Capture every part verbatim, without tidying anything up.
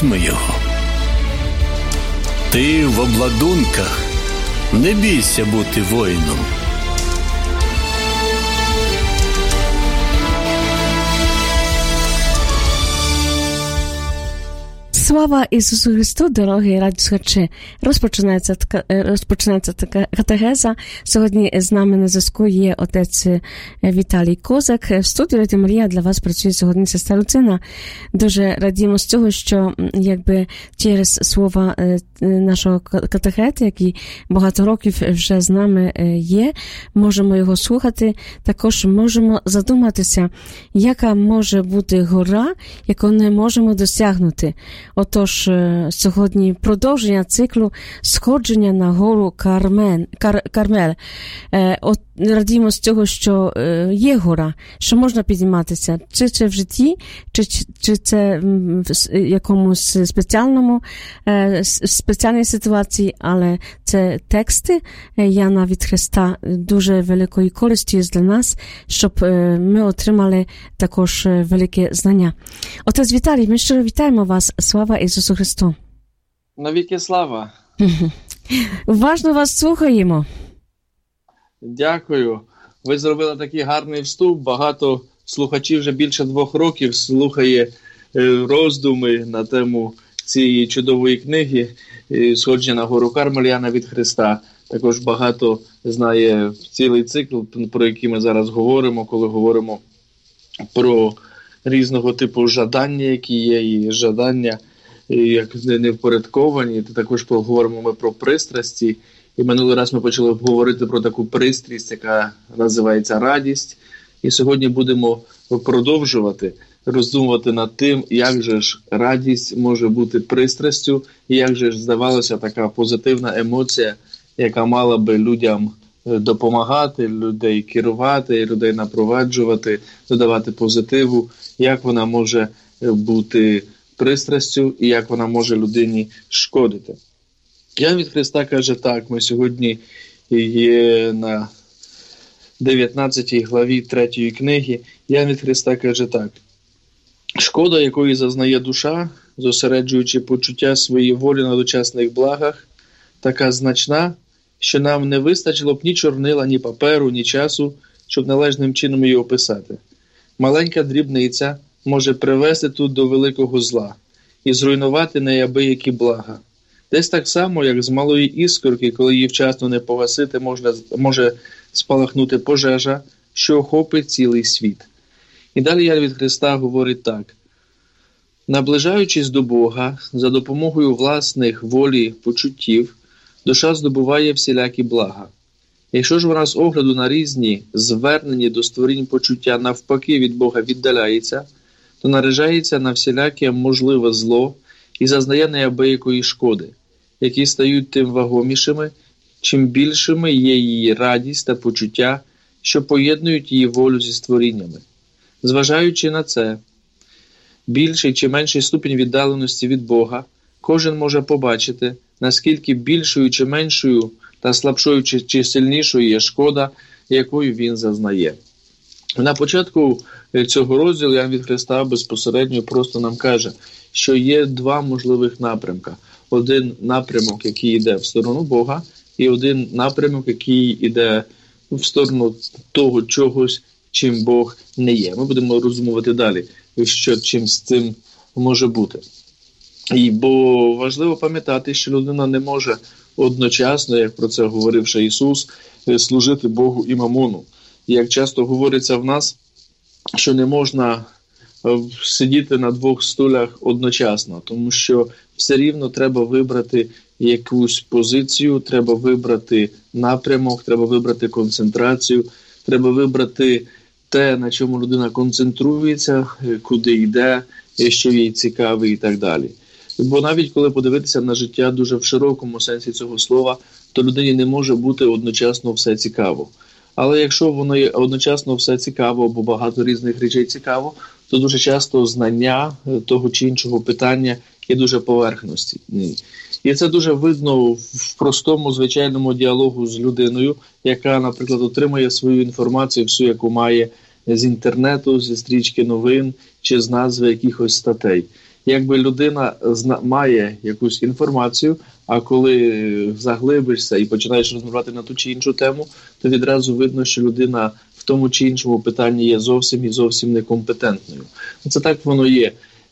ритми його. Ти в обладунках, не бійся бути воїном. Слава Ісусу Христу, дорогі радіослухачі! Розпочинається, розпочинається така катехеза. Сьогодні з нами на зв'язку є отець Віталій Козак. В студії Радіо Марія для вас працює сьогодні сестра Люцина. Дуже радіємо з цього, що якби через слова нашого катехета, який багато років вже з нами є, можемо його слухати. Також можемо задуматися, яка може бути гора, яку не можемо досягнути. Отож, сьогодні продовження циклу «Сходження на гору Кармен, Кар, Кармель». Е, от, радіємо з цього, що е, є гора, що можна підніматися. Чи це в житті, чи, чи, чи це в якомусь спеціальному, е, спеціальній ситуації, але це тексти Яна від Христа дуже великої користі для нас, щоб е, ми отримали також велике знання. Отець Віталій, ми щиро вітаємо вас. Слава Ісусу Христу! Навіки слава! Уважно вас слухаємо. Дякую. Ви зробили такий гарний вступ. Багато слухачів вже більше двох років слухає роздуми на тему цієї чудової книги «Сходження на гору Кармель» Яна від Христа. Також багато знає цілий цикл, про який ми зараз говоримо, коли говоримо про різного типу жадання, які є, і жадання, як не впорядковані. Також поговоримо ми про пристрасті. І минулий раз ми почали говорити про таку пристрість, яка називається радість. І сьогодні будемо продовжувати роздумувати над тим, як же ж радість може бути пристрастю, і як же ж, здавалося, така позитивна емоція, яка мала би людям допомагати, людей керувати, людей напроваджувати, додавати позитиву, як вона може бути пристрастю і як вона може людині шкодити. Ян від Христа каже так, ми сьогодні є на дев'ятнадцятій главі третьої книги. Ян від Христа каже так: «Шкода, якої зазнає душа, зосереджуючи почуття своєї волі на дочасних благах, така значна, що нам не вистачило б ні чорнила, ні паперу, ні часу, щоб належним чином її описати. Маленька дрібниця може привести тут до великого зла і зруйнувати неабиякі блага. Десь так само, як з малої іскорки, коли її вчасно не погасити, можна, може спалахнути пожежа, що охопить цілий світ». І далі Ян від Христа говорить так: «Наближаючись до Бога, за допомогою власних волі почуттів, душа здобуває всілякі блага. Якщо ж вона з огляду на різні звернені до створінь почуття навпаки від Бога віддаляється, то наражається на всіляке можливе зло і зазнає неабиякої шкоди, які стають тим вагомішими, чим більшими є її радість та почуття, що поєднують її волю зі створіннями. Зважаючи на це, більший чи менший ступінь віддаленості від Бога, кожен може побачити, наскільки більшою чи меншою та слабшою чи, чи сильнішою є шкода, якою він зазнає». На початку цього розділу Ян від Христа безпосередньо просто нам каже, що є два можливих напрямка. Один напрямок, який йде в сторону Бога, і один напрямок, який йде в сторону того чогось, чим Бог не є. Ми будемо розумувати далі, що чим з цим може бути. І, бо важливо пам'ятати, що людина не може одночасно, як про це говорив ще Ісус, служити Богу і мамону. І як часто говориться в нас, що не можна сидіти на двох стулях одночасно, тому що все рівно треба вибрати якусь позицію, треба вибрати напрямок, треба вибрати концентрацію, треба вибрати те, на чому людина концентрується, куди йде, що їй цікаве і так далі. Бо навіть коли подивитися на життя дуже в широкому сенсі цього слова, то людині не може бути одночасно все цікаво. Але якщо воно є одночасно все цікаво, або багато різних речей цікаво, то дуже часто знання того чи іншого питання є дуже поверхності. І це дуже видно в простому, звичайному діалогу з людиною, яка, наприклад, отримує свою інформацію, всю, яку має з інтернету, зі стрічки новин чи з назви якихось статей. Якби людина зна- має якусь інформацію, а коли заглибишся і починаєш розмовляти на ту чи іншу тему, то відразу видно, що людина в тому чи іншому питанні є зовсім і зовсім некомпетентною. Це так воно є,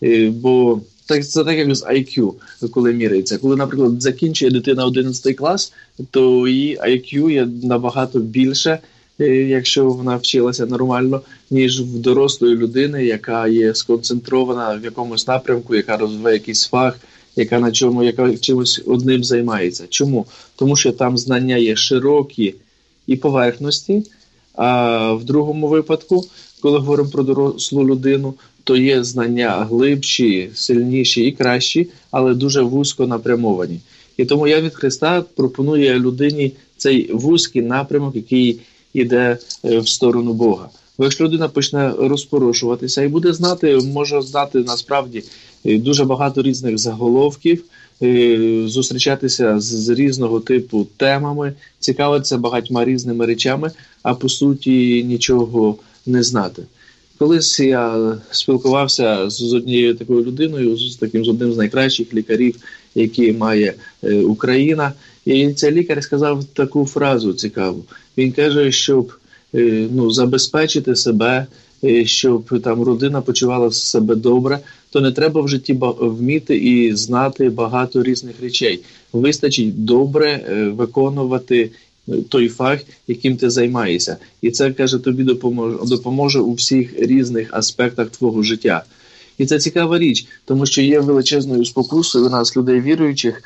бо так, це так, як з ай к'ю, коли міряється. Коли, наприклад, закінчує дитина одинадцятий клас, то її ай к'ю є набагато більше, якщо вона вчилася нормально, ніж в дорослої людини, яка є сконцентрована в якомусь напрямку, яка розвиває якийсь фах, яка на чому, яка чимось одним займається. Чому? Тому що там знання є широкі і поверхності, а в другому випадку, коли говоримо про дорослу людину, то є знання глибші, сильніші і кращі, але дуже вузько напрямовані. І тому я від Христа пропоную людині цей вузький напрямок, який йде в сторону Бога. Бо якщо людина почне розпорошуватися і буде знати, може знати насправді дуже багато різних заголовків, зустрічатися з різного типу темами, цікавитися багатьма різними речами, а по суті нічого не знати. Колись я спілкувався з однією такою людиною, з таким з одним з найкращих лікарів, які має Україна, і цей лікар сказав таку фразу цікаву. Він каже, щоб ну, забезпечити себе, щоб там родина почувала себе добре, то не треба в житті вміти і знати багато різних речей. Вистачить добре виконувати той фах, яким ти займаєшся. І це, каже, тобі допоможе, допоможе у всіх різних аспектах твого життя. І це цікава річ, тому що є величезною спокусою у нас, людей віруючих,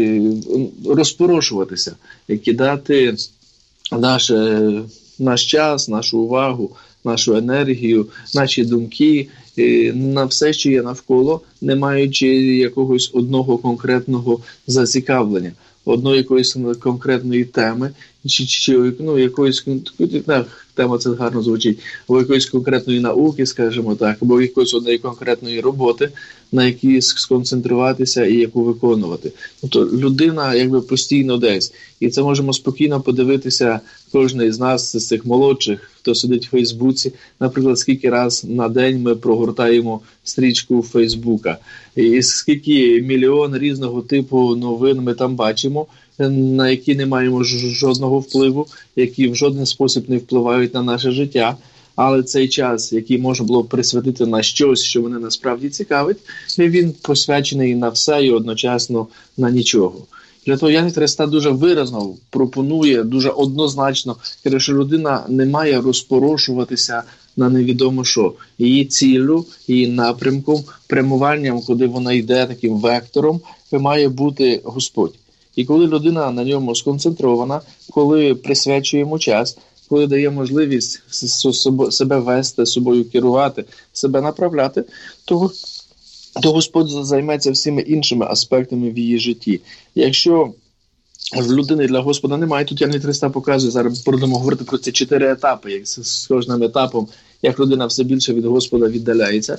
розпорошуватися, кидати наш, наш час, нашу увагу, нашу енергію, наші думки на все, що є навколо, не маючи якогось одного конкретного зацікавлення, одної якоїсь конкретної теми, чи, чи ну, якоїсь, тема це гарно звучить, або якоїсь конкретної науки, скажімо так, або якоїсь одної конкретної роботи, на якій сконцентруватися і яку виконувати. Тобто людина якби постійно десь. І це можемо спокійно подивитися, кожен із нас, з цих молодших, хто сидить в Фейсбуці, наприклад, скільки раз на день ми прогортаємо стрічку Фейсбука, і скільки мільйон різного типу новин ми там бачимо, на які не маємо жодного впливу, які в жоден спосіб не впливають на наше життя. Але цей час, який можна було присвятити на щось, що мене насправді цікавить, він посвячений на все і одночасно на нічого. Для того Євангелій Христа дуже виразно пропонує, дуже однозначно, каже, що людина не має розпорошуватися на невідомо що. Її ціллю, її напрямком, прямуванням, куди вона йде, таким вектором, має бути Господь. І коли людина на ньому сконцентрована, коли присвячує йому час, коли дає можливість себе вести, собою керувати, себе направляти, то, то Господь займеться всіми іншими аспектами в її житті. Якщо в людини для Господа немає, тут Євангелій Христа показує, зараз будемо говорити про ці чотири етапи, як з кожним етапом, як людина все більше від Господа віддаляється,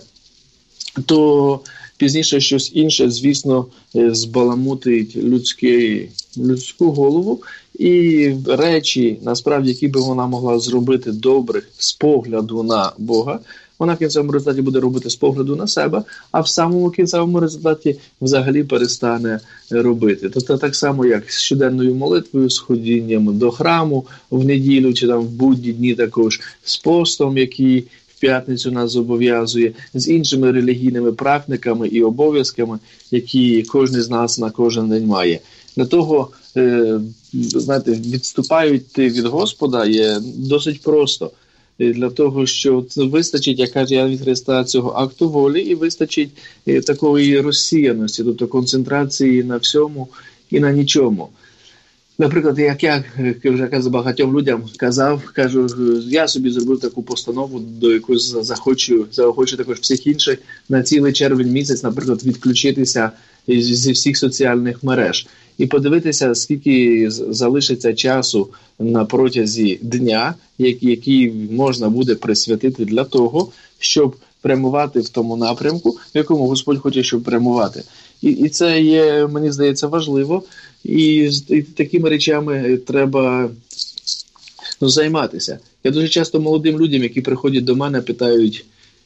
то пізніше щось інше, звісно, збаламутить людський, людську голову, і речі, насправді, які би вона могла зробити добрих з погляду на Бога, вона в кінцевому результаті буде робити з погляду на себе, а в самому кінцевому результаті взагалі перестане робити. Тобто так само, як з щоденною молитвою, з ходінням до храму в неділю, чи там в будні дні також, з постом, який в п'ятницю нас зобов'язує, з іншими релігійними практиками і обов'язками, які кожен з нас на кожен день має. Для того, е, знаєте, відступають від Господа є досить просто. Для того, що вистачить, як каже Євангелій Христа, цього акту волі, і вистачить е, такої розсіяності, тобто концентрації на всьому і на нічому. Наприклад, як я вже казав багатьом людям казав, кажу, я собі зробив таку постанову, до якої захочу, захочу також всіх інших на цілий червень місяць, наприклад, відключитися зі всіх соціальних мереж і подивитися, скільки залишиться часу на протязі дня, який можна буде присвятити для того, щоб прямувати в тому напрямку, в якому Господь хоче, щоб прямувати. І, і це є, мені здається, важливо, і, і такими речами треба ну, займатися. Я дуже часто молодим людям, які приходять до мене, питають,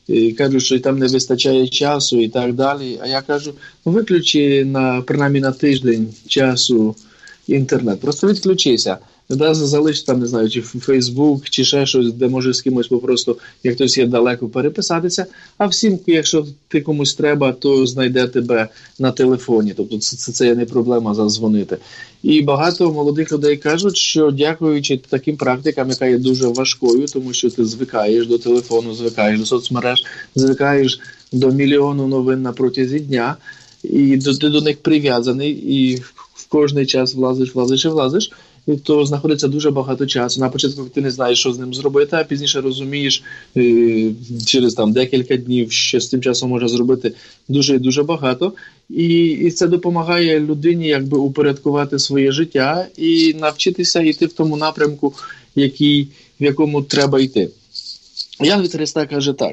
і кажуть, що там не вистачає часу і так далі. А я кажу, ну виключи на, принаймні на тиждень часу інтернет. Просто відключися. Залиш там, не знаю, чи Фейсбук, чи ще щось, де може з кимось попросту, як хтось є далеко, переписатися. А всім, якщо ти комусь треба, то знайде тебе на телефоні. Тобто це, це, це не проблема задзвонити. І багато молодих людей кажуть, що дякуючи таким практикам, яка є дуже важкою, тому що ти звикаєш до телефону, звикаєш до соцмереж, звикаєш до мільйону новин на протязі дня, і до, ти до них прив'язаний, і в кожний час влазиш, влазиш і влазиш, то знаходиться дуже багато часу. На початку ти не знаєш, що з ним зробити, а пізніше розумієш, через там декілька днів, що з цим часом можна зробити дуже і дуже багато. І, і це допомагає людині якби упорядкувати своє життя і навчитися йти в тому напрямку, який, в якому треба йти. Ян від Христа каже так.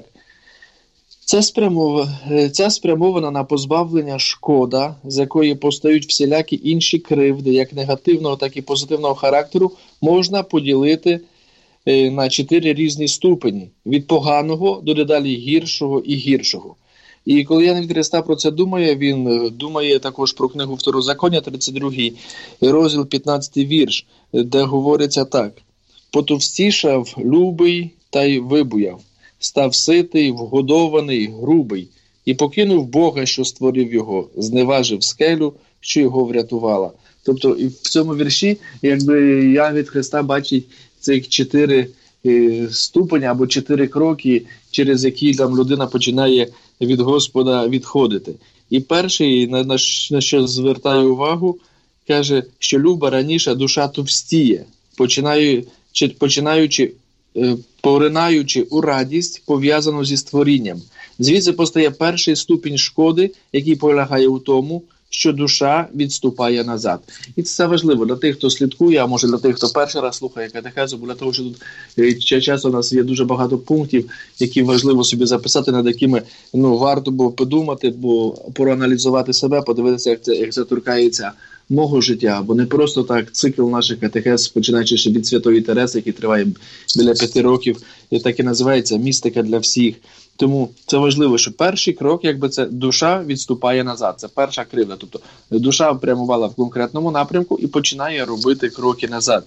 Ця спрямована, ця спрямована на позбавлення шкода, з якої постають всілякі інші кривди, як негативного, так і позитивного характеру, можна поділити на чотири різні ступені. Від поганого до дедалі гіршого і гіршого. І коли Ян від Христа про це думає, він думає також про книгу Второзаконня, тридцять другий розділ, п'ятнадцятий вірш, де говориться так. «Потовстішав любий та й вибуяв. Став ситий, вгодований, грубий, і покинув Бога, що створив його, зневажив скелю, що його врятувала». Тобто і в цьому вірші, якби Ян від Христа бачить цих чотири е, ступені або чотири кроки, через які там людина починає від Господа відходити. І перший, на, на, на що звертаю увагу, каже, що люба раніше душа товстіє, починаю, чи, починаючи поринаючи у радість, пов'язану зі створінням. Звідси постає перший ступінь шкоди, який полягає у тому, що душа відступає назад. І це важливо для тих, хто слідкує, а може для тих, хто перший раз слухає катехезу, бо для того, що тут часу у нас є дуже багато пунктів, які важливо собі записати, над якими ну, варто було подумати, бо проаналізувати себе, подивитися, як це, як це торкається мого життя, бо не просто так цикл наших катехез, починаючи ще від Святої Тереси, який триває біля п'яти років, і так і називається «Містика для всіх». Тому це важливо, що перший крок, якби це душа відступає назад, це перша кривда. Тобто душа прямувала в конкретному напрямку і починає робити кроки назад.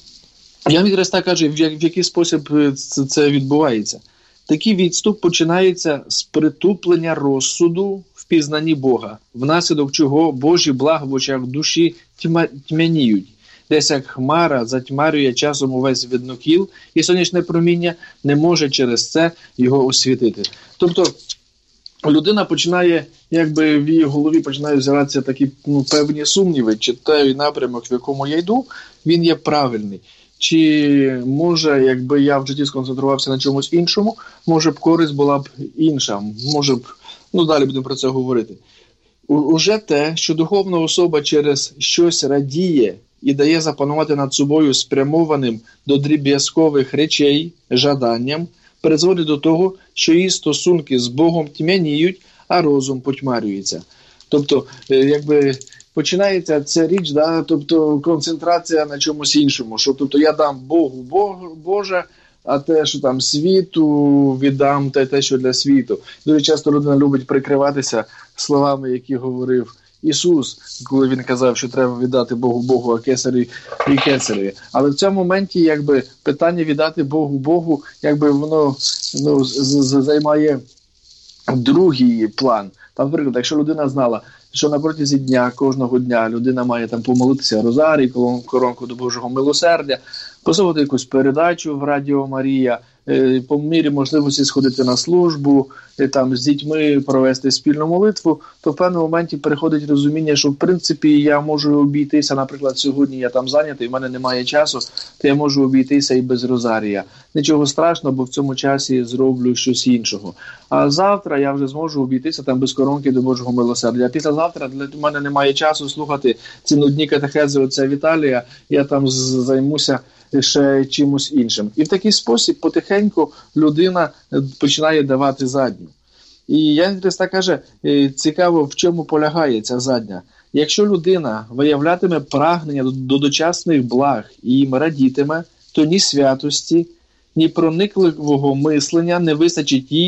Ян від Христа каже, в який спосіб це відбувається. Такий відступ починається з притуплення розсуду в пізнанні Бога, внаслідок чого Божі блага в очах душі тьма, тьмяніють. Десь як хмара затьмарює часом увесь виднокіл, і сонячне проміння не може через це його освітити. Тобто людина починає, якби в її голові починають з'являтися такі ну, певні сумніви, чи той напрямок, в якому я йду, він є правильний. Чи може, якби я в житті сконцентрувався на чомусь іншому, може б користь була б інша, може б, ну далі будемо про це говорити. У, уже те, що духовна особа через щось радіє і дає запанувати над собою спрямованим до дріб'язкових речей, жаданням, призводить до того, що її стосунки з Богом тьмяніють, а розум потьмарюється. Тобто, якби починається ця річ, да, тобто концентрація на чомусь іншому, що тобто я дам Богу Бог, Боже, а те, що там світу, віддам те, те, що для світу. Дуже часто людина любить прикриватися словами, які говорив Ісус, коли він казав, що треба віддати Богу Богу, а кесарю і кесареві. Але в цьому моменті якби питання віддати Богу Богу, якби воно ну, займає другий план. Там, наприклад, якщо людина знала, що на протязі дня, кожного дня людина має там помолитися розарій, коронку до Божого милосердя, послухати якусь передачу в Радіо Марія, по мірі можливості сходити на службу, там з дітьми провести спільну молитву, то в певному моменті приходить розуміння, що в принципі я можу обійтися, наприклад, сьогодні я там зайнятий, в мене немає часу, то я можу обійтися і без розарія. Нічого страшного, бо в цьому часі зроблю щось іншого. А завтра я вже зможу обійтися там без коронки до Божого милосердя. А післязавтра для мене немає часу слухати ці нудні катехези отця Віталія, я там займуся ще чимось іншим. І в такий спосіб потихеньку людина починає давати задню. І Ян від Христа каже, цікаво, в чому полягає ця задня. Якщо людина виявлятиме прагнення до дочасних благ і їм радітиме, то ні святості, ні проникливого мислення не вистачить їй,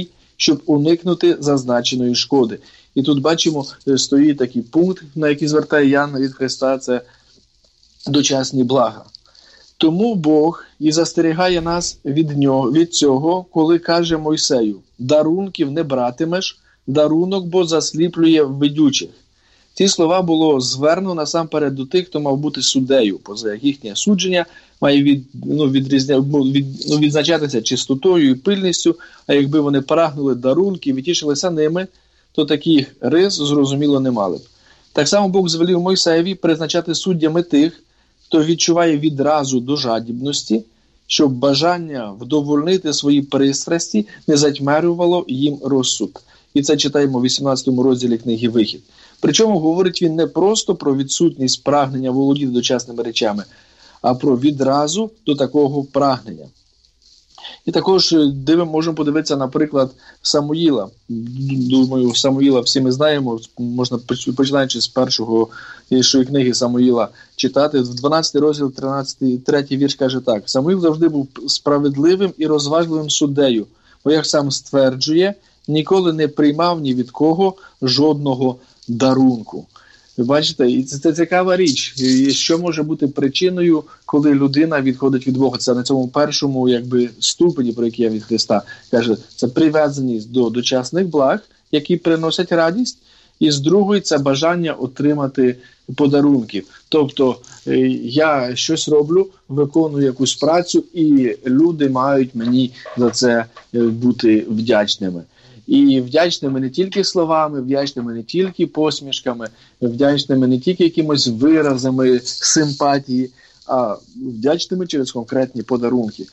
щоб уникнути зазначеної шкоди. І тут бачимо, стоїть такий пункт, на який звертає Ян від Христа, це дочасні блага. Тому Бог і застерігає нас від нього, від цього, коли каже Мойсею: «Дарунків не братимеш, дарунок бо засліплює ведючих». Ці слова було звернено насамперед до тих, хто мав бути суддею, поза як їхнє судження має від, ну, відрізня, від, ну, відзначатися чистотою і пильністю, а якби вони прагнули дарунків і тішилися ними, то таких рис, зрозуміло, не мали б. Так само Бог звелів Мойсеєві призначати суддями тих, хто відчуває відразу до жадібності, щоб бажання вдовольнити свої пристрасті не затьмарювало їм розсуд. І це читаємо в вісімнадцятому розділі книги «Вихід». Причому говорить він не просто про відсутність прагнення володіти дочасними речами, а про відразу до такого прагнення. І також дивимо, можемо подивитися, наприклад, Самуїла. Думаю, Самуїла всі ми знаємо, можна починаючи з першого книги Самуїла читати. В дванадцятий розділ, тринадцятий, третій вірш каже так: «Самуїл завжди був справедливим і розважливим суддею, бо, як сам стверджує, ніколи не приймав ні від кого жодного дарунку». Ви бачите, і це, це цікава річ. І що може бути причиною, коли людина відходить від Бога? Це на цьому першому, якби, ступені, про який я від Христа каже, це прив'язаність до дочасних благ, які приносять радість, і з другої це бажання отримати подарунків. Тобто я щось роблю, виконую якусь працю, і люди мають мені за це бути вдячними. І вдячними не тільки словами, вдячними не тільки посмішками, вдячними не тільки якимось виразами симпатії, а вдячними через конкретні подарунки.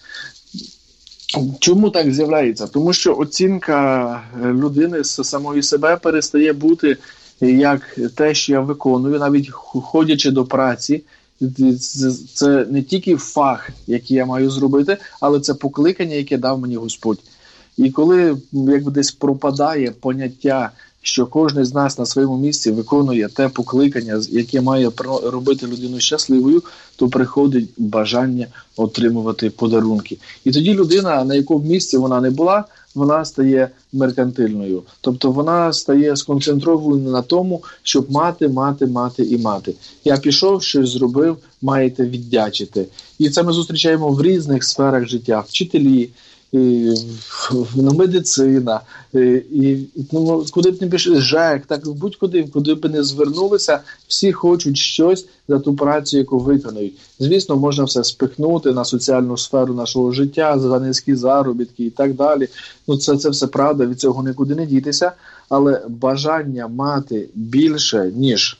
Чому так з'являється? Тому що оцінка людини з самої себе перестає бути як те, що я виконую, навіть ходячи до праці. Це не тільки фах, який я маю зробити, але це покликання, яке дав мені Господь. І коли якби десь пропадає поняття, що кожен з нас на своєму місці виконує те покликання, яке має робити людину щасливою, то приходить бажання отримувати подарунки. І тоді людина, на якому місці вона не була, вона стає меркантильною. Тобто вона стає сконцентрованою на тому, щоб мати, мати, мати і мати. Я пішов, щось зробив, маєте віддячити. І це ми зустрічаємо в різних сферах життя. Вчителі, І, ну, медицина, і, і ну, куди б не пішли, ЖЕК, так будь-куди, куди б не звернулися, всі хочуть щось за ту працю, яку виконують. Звісно, можна все спихнути на соціальну сферу нашого життя, за низькі заробітки і так далі. Ну, це, це все правда, від цього нікуди не дітися, але бажання мати більше, ніж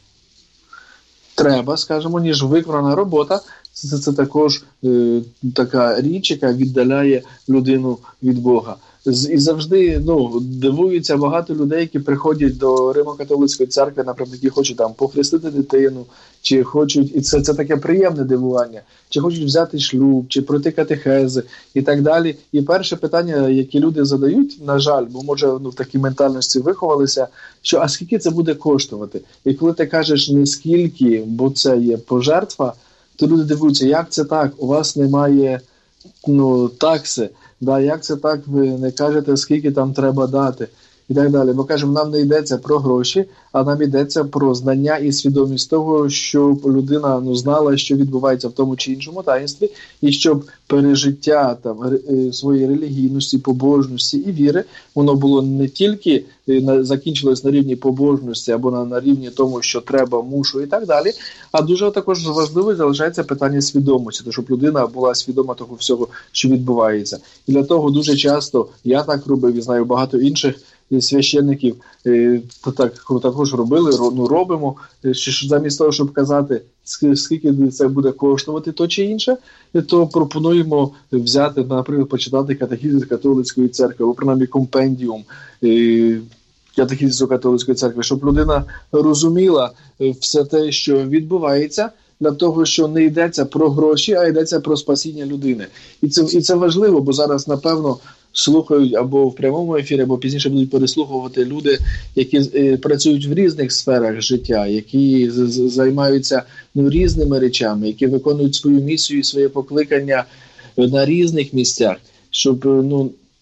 треба, скажімо, ніж виконана робота, Це, це також е, така річ, яка віддаляє людину від Бога. З, і завжди ну, дивуються багато людей, які приходять до Римо-католицької церкви, наприклад, які хочуть там похрестити дитину, чи хочуть, і це, це таке приємне дивування, чи хочуть взяти шлюб, чи пройти катехези і так далі. І перше питання, яке люди задають, на жаль, бо може ну, в такій ментальності виховалися, що а скільки це буде коштувати? І коли ти кажеш не скільки, бо це є пожертва, то люди дивуються, як це так, у вас немає ну, такси, да, як це так, ви не кажете, скільки там треба дати, і так далі. Бо, кажемо, нам не йдеться про гроші, а нам йдеться про знання і свідомість того, щоб людина ну, знала, що відбувається в тому чи іншому таїнстві, і щоб пережиття там, своєї релігійності, побожності і віри, воно було не тільки закінчилось на рівні побожності або на, на рівні тому, що треба, мушу і так далі, а дуже також важливо залишається питання свідомості, то, щоб людина була свідома того всього, що відбувається. І для того дуже часто, я так робив і знаю багато інших священників так, також робили, ну, робимо, що замість того, щоб казати, скільки це буде коштувати то чи інше, то пропонуємо взяти, наприклад, почитати катехізис католицької церкви, або принаймні компендіум катехізису католицької церкви, щоб людина розуміла все те, що відбувається, для того, що не йдеться про гроші, а йдеться про спасіння людини. І це, і це важливо, бо зараз, напевно, слухають або в прямому ефірі, або пізніше будуть переслуховувати люди, які е, працюють в різних сферах життя, які з- з- займаються ну, різними речами, які виконують свою місію і своє покликання на різних місцях, щоб ну,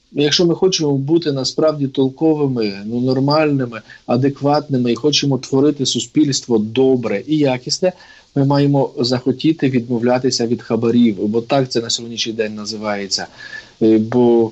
якщо ми хочемо бути насправді толковими, ну, нормальними, адекватними і хочемо творити суспільство добре і якісне, ми маємо захотіти відмовлятися від хабарів, бо так це на сьогоднішній день називається. Бо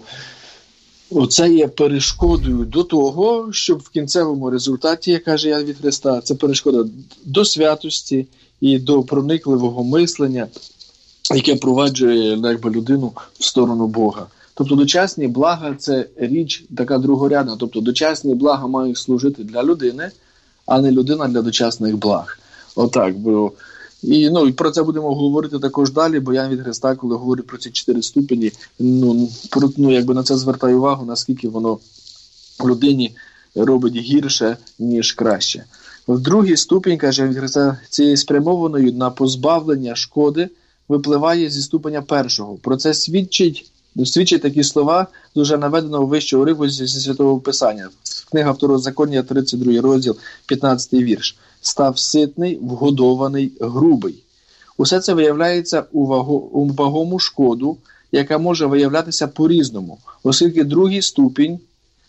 оце є перешкодою до того, щоб в кінцевому результаті, як каже Ян від Христа, це перешкода до святості і до проникливого мислення, яке проваджує, якби, людину в сторону Бога. Тобто дочасні блага – це річ така другорядна. Тобто дочасні блага мають служити для людини, а не людина для дочасних благ. Отак. Бо... І, ну, і про це будемо говорити також далі, бо Ян від Христа, коли говорить про ці чотири ступені, ну, про, ну, якби на це звертає увагу, наскільки воно людині робить гірше, ніж краще. В другій ступінь, каже Ян від Христа, цією спрямованою на позбавлення шкоди випливає зі ступеня першого. Про це свідчить Свідчать такі слова з уже наведеного вищого уривку зі Святого Писання. Книга Второзаконня, тридцять другий розділ, п'ятнадцятий вірш. «Став ситний, вгодований, грубий». Усе це виявляється у, ваго, у вагому шкоду, яка може виявлятися по-різному, оскільки другий ступінь,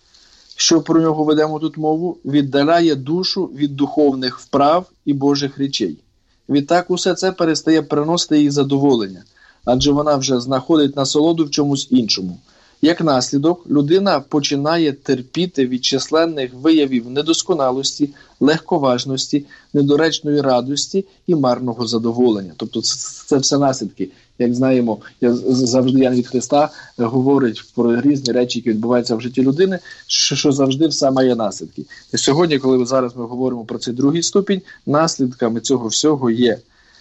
що про нього ведемо тут мову, віддаляє душу від духовних вправ і Божих речей. Відтак усе це перестає приносити їй задоволення, адже вона вже знаходить насолоду в чомусь іншому. Як наслідок, людина починає терпіти від численних виявів недосконалості, легковажності, недоречної радості і марного задоволення. Тобто це, це все наслідки. Як знаємо, я завжди Ян від Христа говорить про різні речі, які відбуваються в житті людини, що, що завжди все має наслідки. І сьогодні, коли зараз ми говоримо про цей другий ступінь, наслідками цього всього є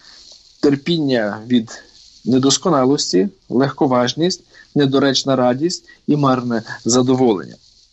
терпіння від недосконалості, легковажність, недоречна радість і марне задоволення.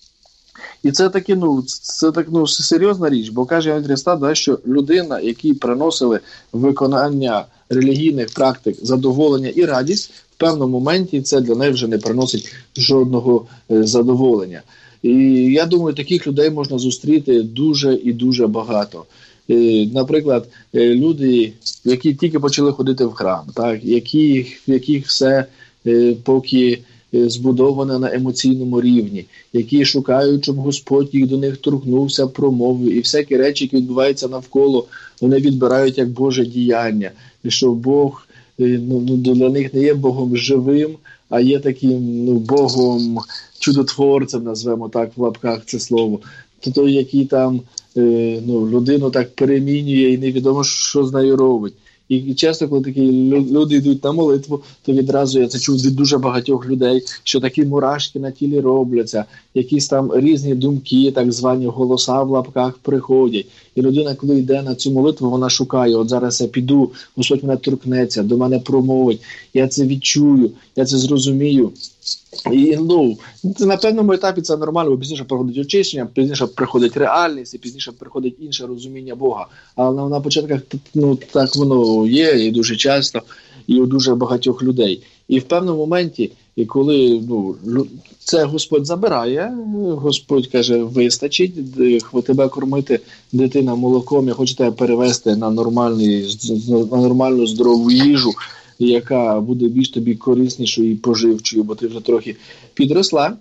І це таки, ну, це так, ну, серйозна річ, бо каже Ян від Христа, да, що людина, які приносили виконання релігійних практик задоволення і радість, в певному моменті це для неї вже не приносить жодного е, задоволення. І я думаю, таких людей можна зустріти дуже і дуже багато. Е, наприклад, е, люди, які тільки почали ходити в храм, так, які, в яких все е, поки збудоване на емоційному рівні, які шукають, щоб Господь їх до них торкнувся, промовив, і всякі речі, які відбуваються навколо, вони відбирають як Боже діяння, і що Бог, ну, для них не є Богом живим, а є таким, ну, Богом чудотворцем, назвемо так в лапках це слово, то той, який там, ну, людину так перемінює і невідомо, що з нею робить. І часто, коли такі люди йдуть на молитву, то відразу я це чув від дуже багатьох людей, що такі мурашки на тілі робляться, якісь там різні думки, так звані голоса в лапках приходять. І людина, коли йде на цю молитву, вона шукає, от зараз я піду, Господь мене торкнеться, до мене промовить, я це відчую, я це зрозумію. І, ну, на певному етапі це нормально, бо пізніше приходить очищення, пізніше приходить реальність, і пізніше приходить інше розуміння Бога. Але на, на початках, ну, так воно є, і дуже часто, і у дуже багатьох людей. І в певному моменті, і коли, ну, це Господь забирає, Господь каже, вистачить, тебе кормити дитина молоком, я хочу тебе перевести на, нормальний, на нормальну здорову їжу, яка буде більш тобі кориснішою і поживчою, бо ти вже трохи підросла.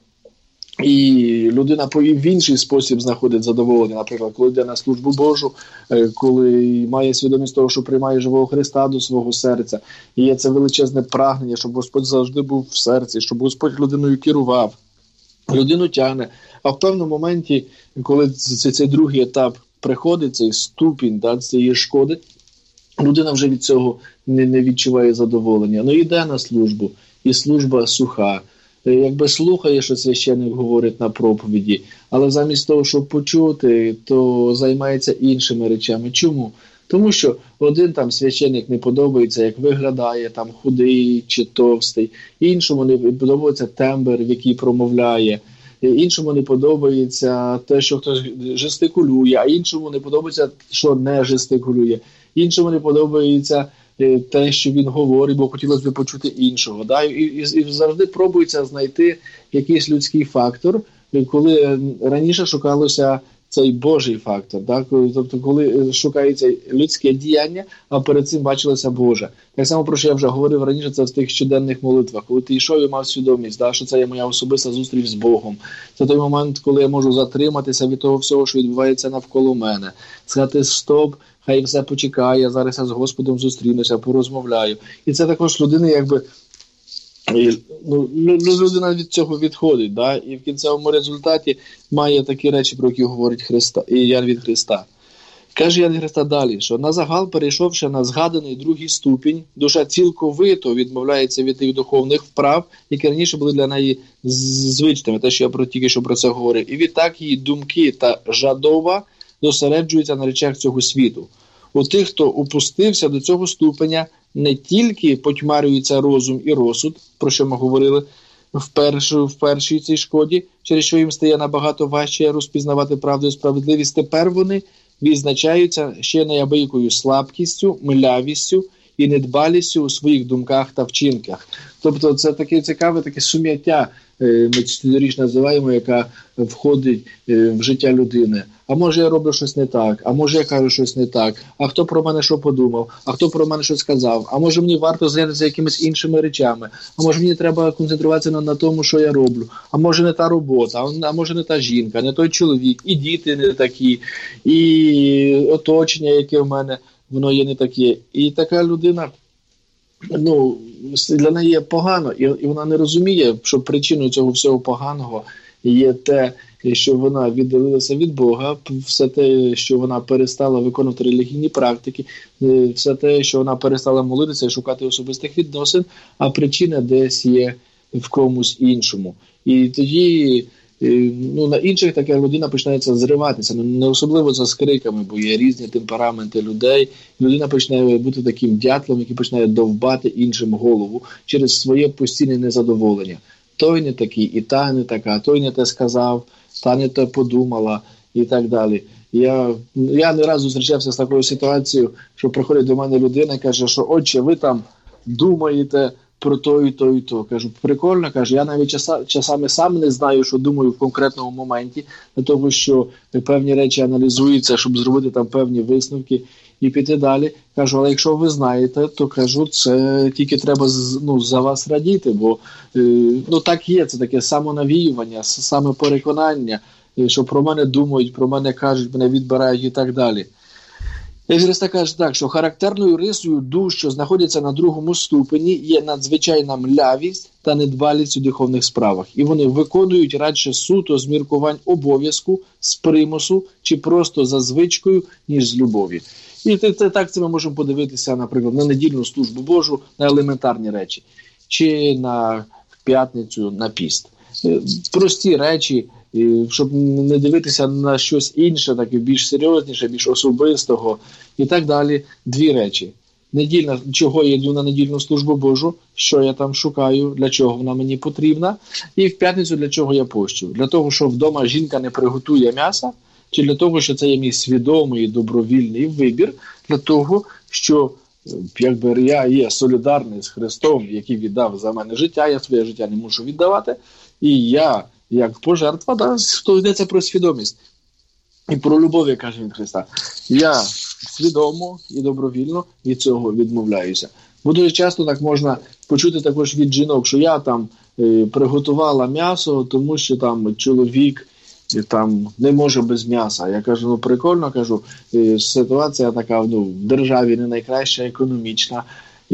І людина в інший спосіб знаходить задоволення. Наприклад, коли йде на службу Божу, коли має свідомість того, що приймає живого Христа до свого серця. І є це величезне прагнення, щоб Господь завжди був в серці, щоб Господь людиною керував, людину тягне. А в певному моменті, коли цей, цей другий етап приходить, цей ступінь, да, цієї шкоди, людина вже від цього не, не відчуває задоволення. Ну, йде на службу, і служба суха. Якби слухає, що священник говорить на проповіді, але замість того, щоб почути, то займається іншими речами. Чому? Тому що один там священник не подобається, як виглядає, там худий чи товстий, іншому не подобається тембр, в який промовляє, іншому не подобається те, що хтось жестикулює, а іншому не подобається, що не жестикулює, іншому не подобається те, що він говорить, бо хотілося б почути іншого. Да? І, і, і завжди пробується знайти якийсь людський фактор, коли раніше шукалося цей Божий фактор. Так? Тобто, коли шукається людське діяння, а перед цим бачилося Боже. Так само, про що я вже говорив раніше, це в тих щоденних молитвах. Коли ти йшов і мав свідомість, да, що це є моя особиста зустріч з Богом. Це той момент, коли я можу затриматися від того всього, що відбувається навколо мене. Сказати стоп, хай все почекає, зараз я з Господом зустрінуся, порозмовляю. І це також людина, якби, ну, людина від цього відходить, да? І в кінцевому результаті має такі речі, про які говорить Христа, і Ян від Христа. Каже Ян від Христа далі, що на загал, перейшовши на згаданий другий ступінь, душа цілковито відмовляється від тих духовних вправ, які раніше були для неї звичними, те, що я про, тільки що про це говорив. І відтак її думки та жадоба зосереджуються на речах цього світу. У тих, хто опустився до цього ступеня, не тільки потьмарюється розум і розсуд, про що ми говорили в, першу, в першій цій шкоді, через що їм стає набагато важче розпізнавати правду і справедливість, тепер вони відзначаються ще неабиякою слабкістю, млявістю і недбалістю у своїх думках та вчинках. Тобто це таке цікаве таке сум'яття, ми цю річ називаємо, яка входить в життя людини. А може я роблю щось не так, а може я кажу щось не так, а хто про мене що подумав, а хто про мене що сказав, а може мені варто зайнятися якимись іншими речами, а може мені треба концентруватися на, на тому, що я роблю, а може не та робота, а може не та жінка, не той чоловік, і діти не такі, і оточення, яке в мене, воно є не таке. І така людина, ну, для неї є погано, і, і вона не розуміє, що причиною цього всього поганого є те, що вона віддалилася від Бога, все те, що вона перестала виконувати релігійні практики, все те, що вона перестала молитися і шукати особистих відносин, а причина десь є в комусь іншому. І тоді, ну, на інших така людина починається зриватися, не особливо за скриками, бо є різні темпераменти людей. Людина починає бути таким дятлом, який починає довбати іншим голову через своє постійне незадоволення. Той не такий, і та не така, той не те сказав, та не те подумала, і так далі. Я, я не раз зустрічався з такою ситуацією, що приходить до мене людина і каже, що отче, ви там думаєте про то і то і то. Кажу, прикольно, кажу, я навіть часа, часами сам не знаю, що думаю в конкретному моменті, для того, що певні речі аналізуються, щоб зробити там певні висновки і піти далі. Кажу, але якщо ви знаєте, то кажу, це тільки треба, ну, за вас радіти, бо е, ну, так є, це таке самонавіювання, самопереконання, що про мене думають, про мене кажуть, мене відбирають і так далі. Я Христа каже так, що характерною рисою душ, що знаходяться на другому ступені, є надзвичайна млявість та недбалість у духовних справах. І вони виконують радше суто з міркувань обов'язку, з примусу чи просто за звичкою, ніж з любові. І це, це, так це ми можемо подивитися, наприклад, на недільну службу Божу, на елементарні речі, чи на п'ятницю, на піст. Прості речі, щоб не дивитися на щось інше, таке більш серйозніше, більш особистого і так далі. Дві речі. Недільна, чого я йду на недільну службу Божу, що я там шукаю, для чого вона мені потрібна, і в п'ятницю для чого я пощу. Для того, що вдома жінка не приготує м'яса, чи для того, що це є мій свідомий, добровільний вибір, для того, що якби я є солідарний з Христом, який віддав за мене життя, я своє життя не мушу віддавати, і я, як пожертва, да, то йдеться про свідомість. І про любов, як каже він Христа. Я свідомо і добровільно від цього відмовляюся. Бо дуже часто так можна почути також від жінок, що я там е, приготувала м'ясо, тому що там чоловік е, там не може без м'яса. Я кажу, ну прикольно, кажу, е, ситуація така, ну, в державі не найкраща, економічна,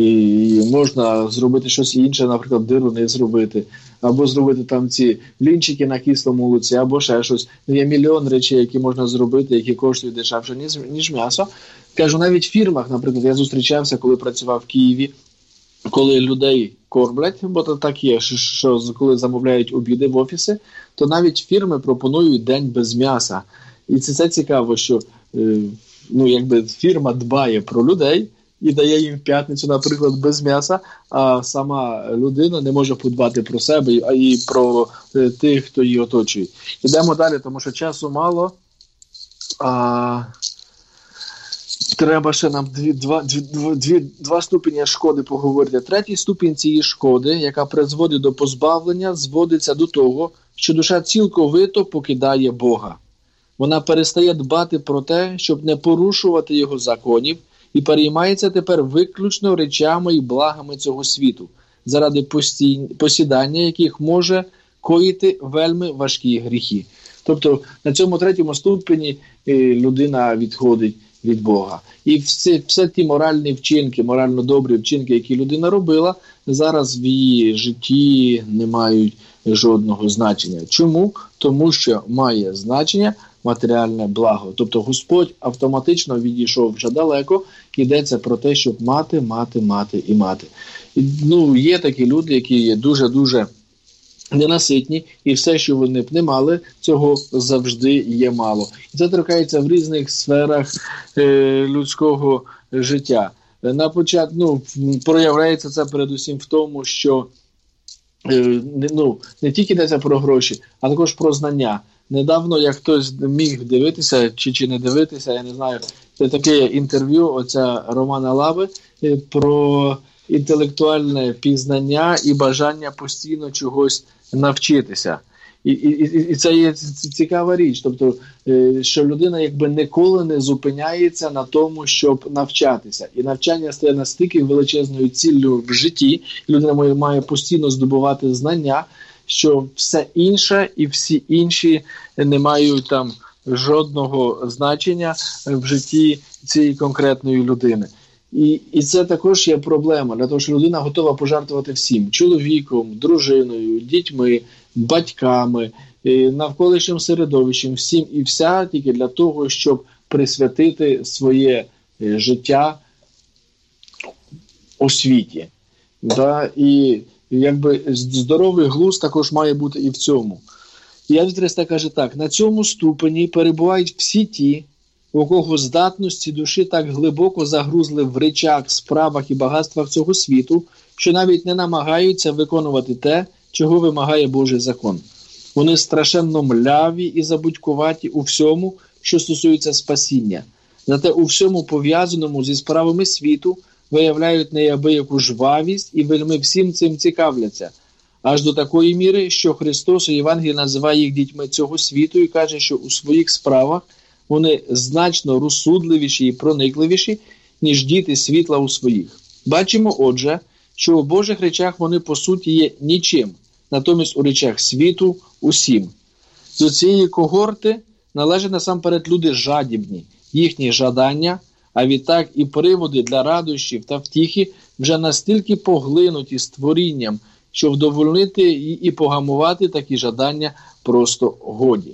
і можна зробити щось інше, наприклад, дируни зробити, або зробити там ці блінчики на кислому молоці, або ще щось. Є мільйон речей, які можна зробити, які коштують дешевше, ніж, ніж м'ясо. Кажу, навіть в фірмах, наприклад, я зустрічався, коли працював в Києві, коли людей кормлять, бо то так є, що коли замовляють обіди в офіси, то навіть фірми пропонують день без м'яса. І це, це цікаво, що ну, якби фірма дбає про людей, і дає їм в п'ятницю, наприклад, без м'яса, а сама людина не може подбати про себе, а і про е, тих, хто її оточує. Йдемо далі, тому що часу мало. А, треба ще нам дві, два, дві, дві, два ступені шкоди поговорити. Третій ступінь цієї шкоди, яка призводить до позбавлення, зводиться до того, що душа цілковито покидає Бога. Вона перестає дбати про те, щоб не порушувати його законів, і переймається тепер виключно речами і благами цього світу, заради постій... посідання яких може коїти вельми важкі гріхи. Тобто на цьому третьому ступені людина відходить від Бога. І все, все ті моральні вчинки, морально добрі вчинки, які людина робила, зараз в її житті не мають жодного значення. Чому? Тому що має значення матеріальне благо. Тобто Господь автоматично відійшов вже далеко, йдеться про те, щоб мати, мати, мати і мати. І, ну, є такі люди, які є дуже-дуже ненаситні, і все, що вони б не мали, цього завжди є мало. І це торкається в різних сферах е, людського життя. На початку, ну, проявляється це передусім в тому, що е, ну, не тільки йдеться про гроші, а також про знання. Недавно, як хтось міг дивитися, чи, чи не дивитися, я не знаю, це таке інтерв'ю оця Романа Лаби е, про інтелектуальне пізнання і бажання постійно чогось навчитися. І, і, і це є цікава річ, тобто, що людина якби ніколи не зупиняється на тому, щоб навчатися. І навчання стає настільки величезною ціллю в житті, і людина має постійно здобувати знання, що все інше і всі інші не мають там жодного значення в житті цієї конкретної людини. І, і це також є проблема, для того, що людина готова пожертвувати всім – чоловіком, дружиною, дітьми, батьками, навколишнім середовищем, всім і вся тільки для того, щоб присвятити своє життя освіті. Да? І якби здоровий глузд також має бути і в цьому. І Авдіївська каже так: на цьому ступені перебувають всі ті, у кого здатності душі так глибоко загрузли в речах, справах і багатствах цього світу, що навіть не намагаються виконувати те, чого вимагає Божий закон. Вони страшенно мляві і забудькуваті у всьому, що стосується спасіння. Зате у всьому пов'язаному зі справами світу виявляють неабияку жвавість і вельми всім цим цікавляться. Аж до такої міри, що Христос у Євангелії називає їх дітьми цього світу і каже, що у своїх справах вони значно розсудливіші і проникливіші, ніж діти світла у своїх. Бачимо, отже, що у Божих речах вони, по суті, є нічим, натомість у речах світу – усім. До цієї когорти належать насамперед люди жадібні, їхні жадання, а відтак і приводи для радощів та втіхи вже настільки поглинуті створінням, що вдовольнити і погамувати такі жадання просто годі.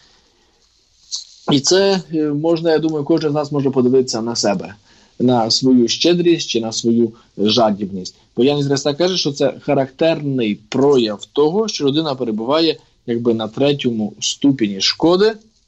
І це можна, я думаю, кожен з нас може подивитися на себе, на свою щедрість чи на свою жадібність. Бо Євангеліє Христа каже, що це характерний прояв того, що людина перебуває якби на третьому ступені шкоди,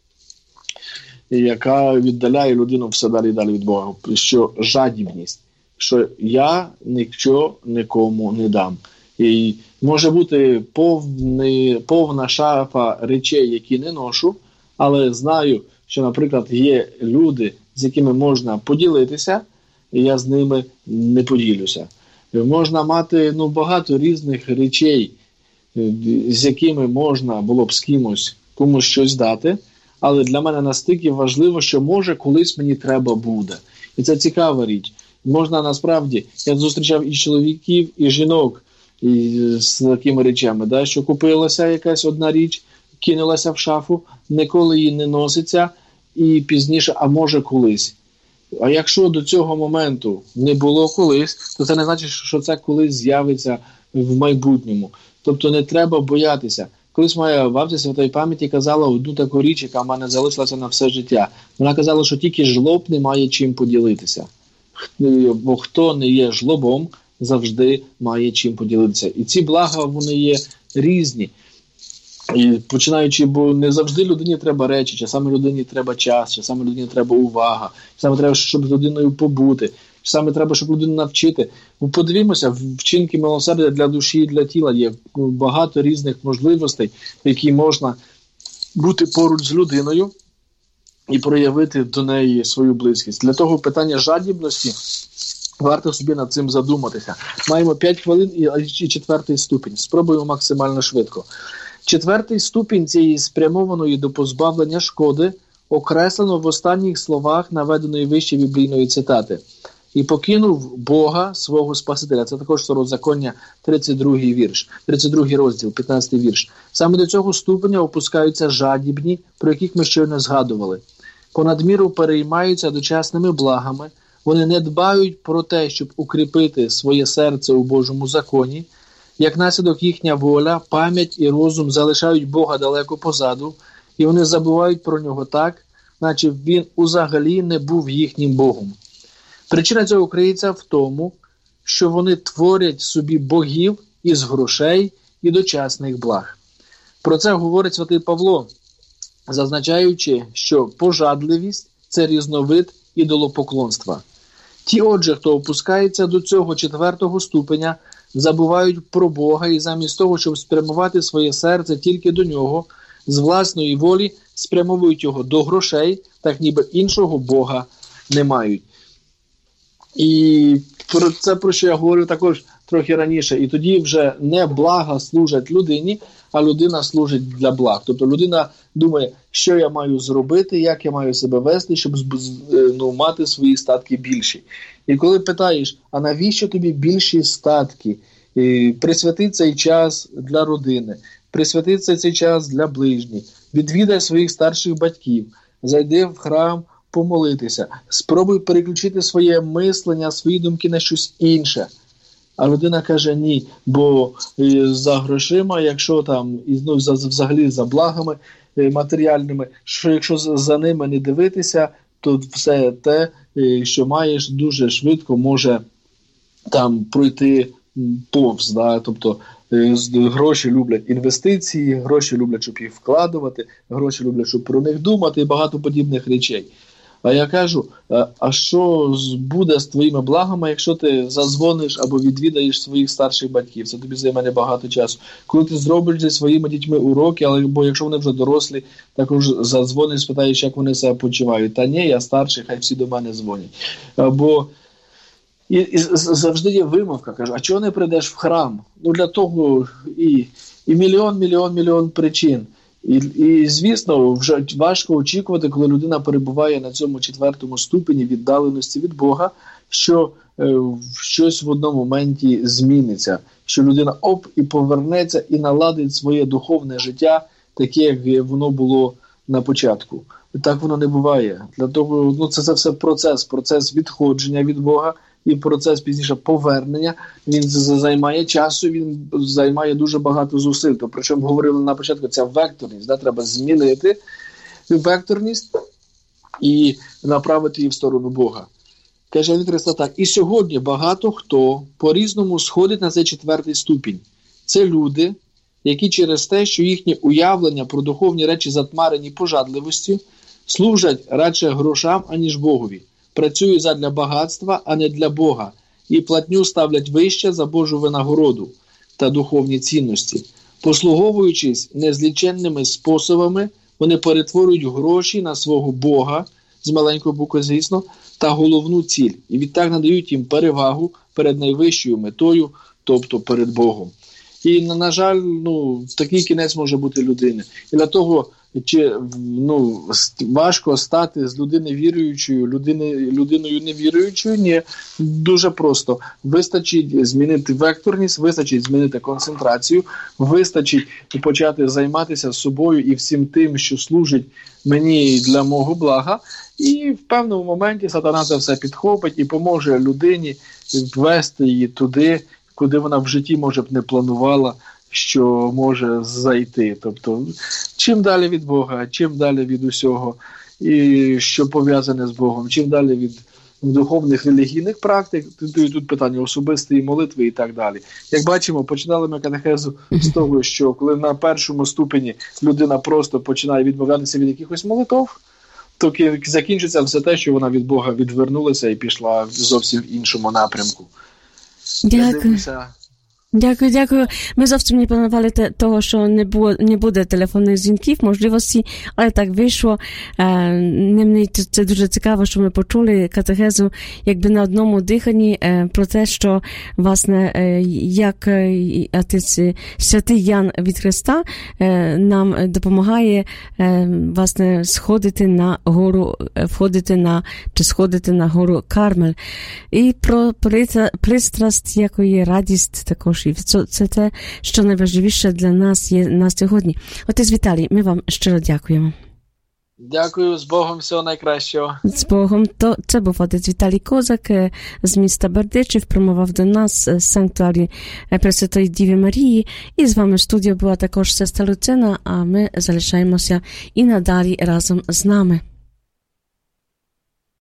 яка віддаляє людину все далі і далі від Бога. Що жадібність, що я нічого нікому не дам. І може бути повний, повна шафа речей, які не ношу, але знаю, що, наприклад, є люди, з якими можна поділитися, і я з ними не поділюся. Можна мати ну, багато різних речей, з якими можна було б з кимось комусь щось дати, але для мене настільки важливо, що може колись мені треба буде. І це цікава річ. Можна насправді, я зустрічав і чоловіків, і жінок і з такими речами, да, що купилася якась одна річ, кинулася в шафу, ніколи її не носиться, і пізніше, а може колись. А якщо до цього моменту не було колись, то це не значить, що це колись з'явиться в майбутньому. Тобто не треба боятися. Колись моя бабця святої пам'яті казала одну таку річ, яка в мене залишилася на все життя. Вона казала, що тільки жлоб не має чим поділитися. Бо хто не є жлобом, завжди має чим поділитися. І ці блага, вони є різні. І починаючи, бо не завжди людині треба речі, часами людині треба час, часами людині треба увага, часами треба, щоб з людиною побути, часами треба, щоб людину навчити. Подивімося, вчинки милосердя для душі і для тіла є багато різних можливостей, які можна бути поруч з людиною і проявити до неї свою близькість. Для того питання жадібності варто собі над цим задуматися. Маємо п'ять хвилин і четвертий ступінь. Спробуємо максимально швидко. Четвертий ступінь цієї спрямованої до позбавлення шкоди окреслено в останніх словах наведеної вище біблійної цитати. І покинув Бога, свого Спасителя. Це також Второзаконня, тридцять другий вірш, тридцять другий розділ, п'ятнадцятий вірш. Саме до цього ступеня опускаються жадібні, про яких ми щойно згадували. Понад міру переймаються дочасними благами, вони не дбають про те, щоб укріпити своє серце у Божому законі. Як наслідок, їхня воля, пам'ять і розум залишають Бога далеко позаду, і вони забувають про нього так, наче він узагалі не був їхнім Богом. Причина цього криється в тому, що вони творять собі богів із грошей і дочасних благ. Про це говорить святий Павло, зазначаючи, що пожадливість – це різновид ідолопоклонства. Ті, отже, хто опускається до цього четвертого ступеня, забувають про Бога і замість того, щоб спрямувати своє серце тільки до нього, з власної волі спрямовують його до грошей, так ніби іншого Бога не мають. І про це, про що я говорив також трохи раніше. І тоді вже не блага служать людині, а людина служить для благ. Тобто людина думає, що я маю зробити, як я маю себе вести, щоб ну, мати свої статки більші. І коли питаєш, а навіщо тобі більші статки? І присвяти цей час для родини, присвяти цей час для ближніх, відвідай своїх старших батьків, зайди в храм, помолитися, спробуй переключити своє мислення, свої думки на щось інше. А людина каже ні, бо за грошима, якщо там, ну, за, взагалі за благами матеріальними, що якщо за ними не дивитися, то все те, що маєш, дуже швидко може там пройти повз. Да? Тобто гроші люблять інвестиції, гроші люблять, щоб їх вкладувати, гроші люблять, щоб про них думати і багато подібних речей. А я кажу, а що буде з твоїми благами, якщо ти зазвониш або відвідаєш своїх старших батьків? Це тобі займе багато часу. Коли ти зробиш зі своїми дітьми уроки, або якщо вони вже дорослі, також задзвониш, спитаєш, як вони себе почувають. Та ні, я старший, хай всі до мене дзвонять. Або і, і завжди є вимовка, кажу, а чого не прийдеш в храм? Ну для того і, і мільйон, мільйон, мільйон причин. І, і, звісно, вже важко очікувати, коли людина перебуває на цьому четвертому ступені віддаленості від Бога, що е, щось в одному моменті зміниться, що людина оп, і повернеться, і наладить своє духовне життя, таке, як воно було на початку. І так воно не буває. Для того, ну, це, це все процес, процес відходження від Бога, і процес пізніше повернення, він займає часу, він займає дуже багато зусиль. То, про що ми говорили на початку, ця векторність. Да? Треба змінити векторність і направити її в сторону Бога. Каже Леонід Христа так, і сьогодні багато хто по-різному сходить на цей четвертий ступінь. Це люди, які через те, що їхні уявлення про духовні речі затмарені пожадливістю, служать радше грошам, аніж Богові. Працюють задля багатства, а не для Бога, і платню ставлять вище за Божу винагороду та духовні цінності. Послуговуючись незліченними способами, вони перетворюють гроші на свого Бога, з маленької букви, звісно, та головну ціль, і відтак надають їм перевагу перед найвищою метою, тобто перед Богом. І, на жаль, ну, такий кінець може бути людини. І для того, чи, ну, важко стати з людини віруючою, людини, людиною невіруючою, ні, дуже просто. Вистачить змінити векторність, вистачить змінити концентрацію, вистачить почати займатися собою і всім тим, що служить мені для мого блага, і в певному моменті сатана це все підхопить і поможе людині ввести її туди, куди вона в житті, може б, не планувала, що може зайти. Тобто, чим далі від Бога, чим далі від усього, і що пов'язане з Богом, чим далі від духовних релігійних практик, тут питання особистої молитви і так далі. Як бачимо, починали ми катехезу з того, що коли на першому ступені людина просто починає відмовлятися від якихось молитв, то закінчиться все те, що вона від Бога відвернулася і пішла в зовсім іншому напрямку. Дякую. Дякую, дякую. Ми зовсім не планували те, того, що не, було, не буде телефонних дзвінків, можливості, але так вийшло. Е, Немний це дуже цікаво, що ми почули катехезу якби на одному диханні е, про те, що, власне, е, як е, отець Святий Ян від Христа е, нам допомагає, е, власне, сходити на гору, входити на, чи сходити на гору Кармель. І про пристрасть, якої радість також. І це, це те, що найважливіше для нас є на сьогодні. Отець Віталій, ми вам щиро дякуємо. Дякую, з Богом всього найкращого. З Богом. То, це був отець Віталій Козак з міста Бердичів, промовав до нас з санктуарі Пресвятої Діви Марії. І з вами в студії була також сестра Люцина, а ми залишаємося і надалі разом з нами.